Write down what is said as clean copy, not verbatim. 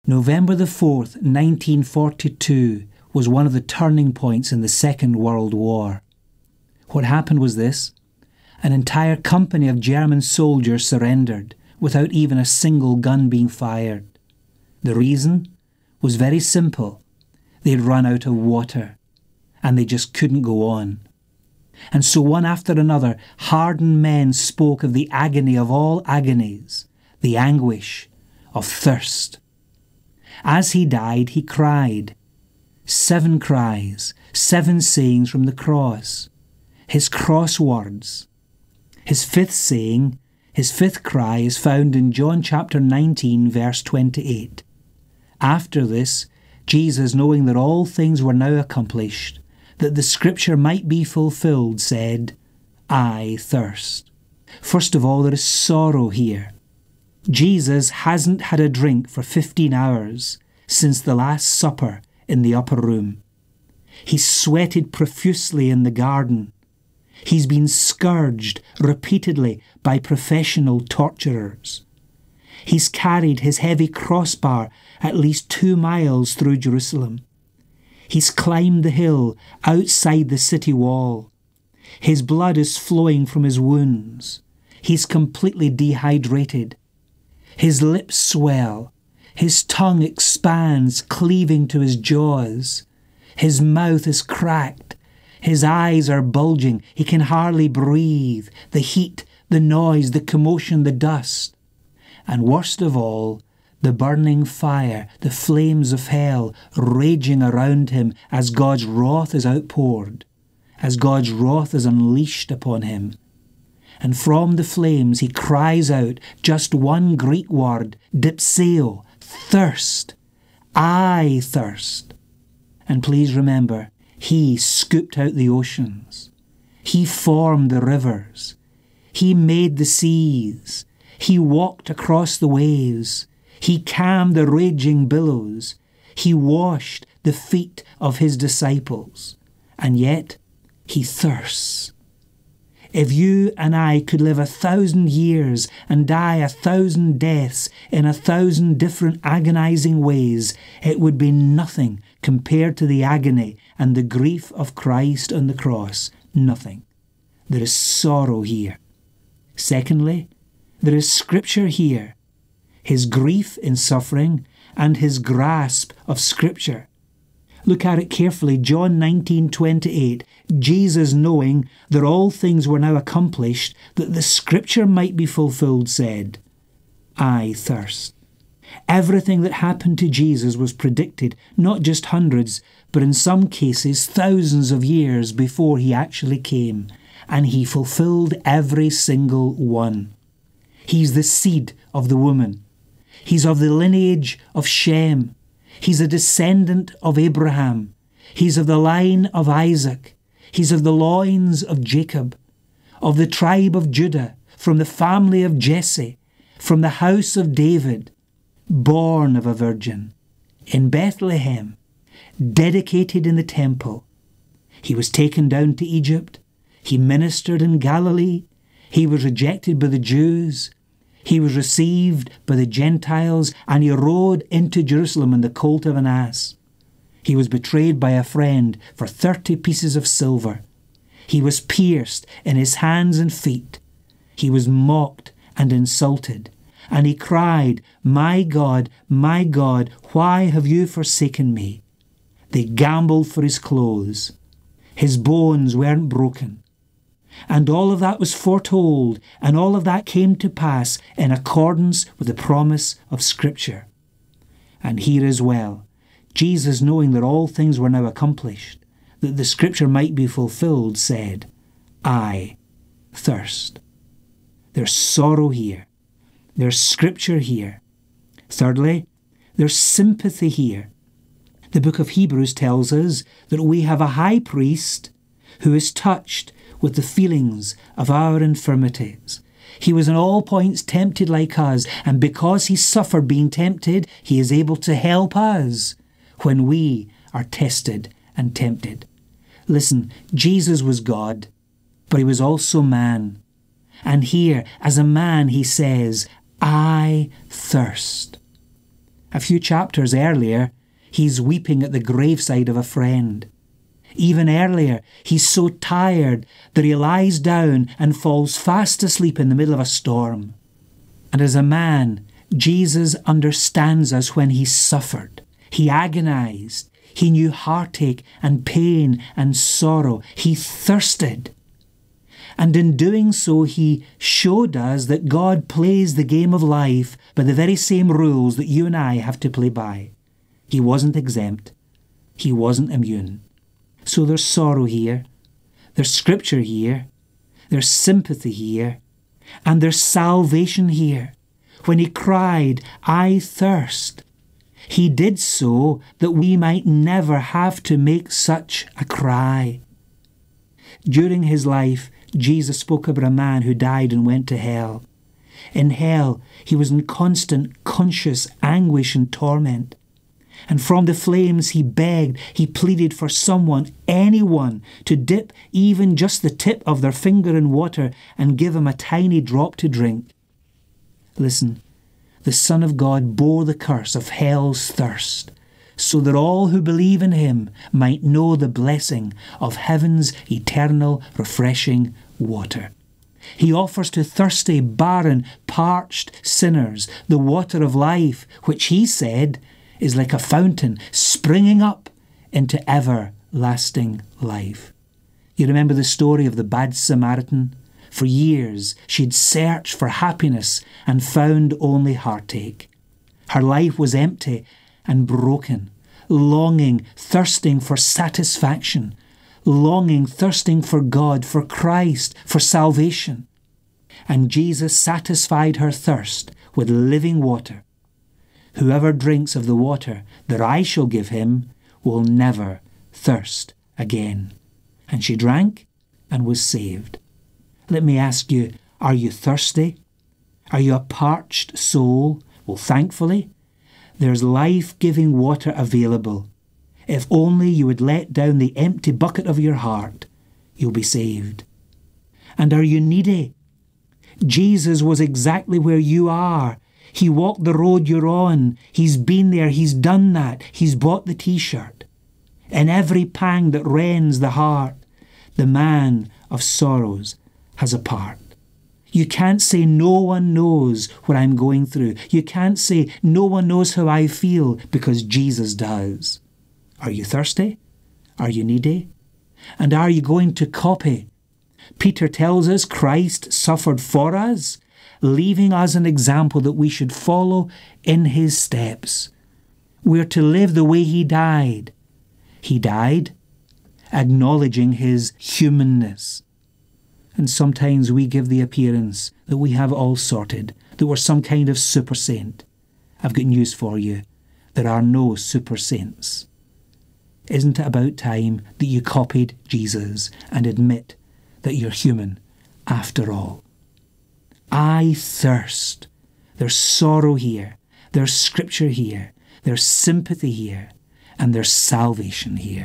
November the 4th, 1942 was one of the turning points in the Second World War. What happened was this: an entire company of German soldiers surrendered without even a single gun being fired. The reason was very simple. They'd run out of water, and they just couldn't go on. And so one after another, hardened men spoke of the agony of all agonies, the anguish of thirst. As he died, he cried. 7 cries, 7 sayings from the cross, his cross words. His 5th saying, his 5th cry is found in John chapter 19, verse 28. After this, Jesus, knowing that all things were now accomplished, that the scripture might be fulfilled, said, I thirst. First of all, there is sorrow here. Jesus hasn't had a drink for 15 hours since the Last Supper in the upper room. He's sweated profusely in the garden. He's been scourged repeatedly by professional torturers. He's carried his heavy crossbar at least 2 miles through Jerusalem. He's climbed the hill outside the city wall. His blood is flowing from his wounds. He's completely dehydrated. His lips swell. His tongue expands, cleaving to his jaws. His mouth is cracked. His eyes are bulging. He can hardly breathe. The heat, the noise, the commotion, the dust. And worst of all, the burning fire, the flames of hell raging around him as God's wrath is outpoured, as God's wrath is unleashed upon him. And from the flames he cries out just one Greek word, dipseo, thirst. I thirst. And please remember, he scooped out the oceans. He formed the rivers. He made the seas. He walked across the waves. He calmed the raging billows. He washed the feet of his disciples. And yet, he thirsts. If you and I could live 1,000 years and die 1,000 deaths in 1,000 different agonizing ways, it would be nothing compared to the agony and the grief of Christ on the cross. Nothing. There is sorrow here. Secondly, there is scripture here. His grief in suffering and his grasp of scripture. Look at it carefully. John 19:28. Jesus, knowing that all things were now accomplished, that the scripture might be fulfilled, said, I thirst. Everything that happened to Jesus was predicted, not just hundreds, but in some cases thousands of years before he actually came, and he fulfilled every single one. He's the seed of the woman. He's of the lineage of Shem. He's a descendant of Abraham. He's of the line of Isaac. He's of the loins of Jacob, of the tribe of Judah, from the family of Jesse, from the house of David, born of a virgin, in Bethlehem, dedicated in the temple. He was taken down to Egypt. He ministered in Galilee. He was rejected by the Jews. He was received by the Gentiles, and he rode into Jerusalem on the colt of an ass. He was betrayed by a friend for 30 pieces of silver. He was pierced in his hands and feet. He was mocked and insulted. And he cried, my God, why have you forsaken me? They gambled for his clothes. His bones weren't broken. And all of that was foretold, and all of that came to pass in accordance with the promise of Scripture. And here as well, Jesus, knowing that all things were now accomplished, that the Scripture might be fulfilled, said, I thirst. There's sorrow here. There's Scripture here. Thirdly, there's sympathy here. The book of Hebrews tells us that we have a high priest who is touched with the feelings of our infirmities. He was in all points tempted like us, and because he suffered being tempted, he is able to help us when we are tested and tempted. Listen, Jesus was God, but he was also man. And here, as a man, he says, I thirst. A few chapters earlier, he's weeping at the graveside of a friend. Even earlier, he's so tired that he lies down and falls fast asleep in the middle of a storm. And as a man, Jesus understands us when he suffered. He agonized. He knew heartache and pain and sorrow. He thirsted. And in doing so, he showed us that God plays the game of life by the very same rules that you and I have to play by. He wasn't exempt. He wasn't immune. So there's sorrow here, there's scripture here, there's sympathy here, and there's salvation here. When he cried, "I thirst," he did so that we might never have to make such a cry. During his life, Jesus spoke about a man who died and went to hell. In hell, he was in constant conscious anguish and torment. And from the flames he begged, he pleaded for someone, anyone, to dip even just the tip of their finger in water and give him a tiny drop to drink. Listen, the Son of God bore the curse of hell's thirst, so that all who believe in him might know the blessing of heaven's eternal, refreshing water. He offers to thirsty, barren, parched sinners the water of life, which he said is like a fountain springing up into everlasting life. You remember the story of the bad Samaritan? For years she'd searched for happiness and found only heartache. Her life was empty and broken, longing, thirsting for satisfaction, longing, thirsting for God, for Christ, for salvation. And Jesus satisfied her thirst with living water. Whoever drinks of the water that I shall give him will never thirst again. And she drank and was saved. Let me ask you, are you thirsty? Are you a parched soul? Well, thankfully, there's life-giving water available. If only you would let down the empty bucket of your heart, you'll be saved. And are you needy? Jesus was exactly where you are. He walked the road you're on. He's been there. He's done that. He's bought the t-shirt. In every pang that rends the heart, the man of sorrows has a part. You can't say no one knows what I'm going through. You can't say no one knows how I feel, because Jesus does. Are you thirsty? Are you needy? And are you going to copy? Peter tells us Christ suffered for us, leaving us an example that we should follow in his steps. We're to live the way he died. He died acknowledging his humanness. And sometimes we give the appearance that we have all sorted, that we're some kind of super saint. I've got news for you. There are no super saints. Isn't it about time that you copied Jesus and admit that you're human after all? I thirst. There's sorrow here. There's scripture here. There's sympathy here. And there's salvation here.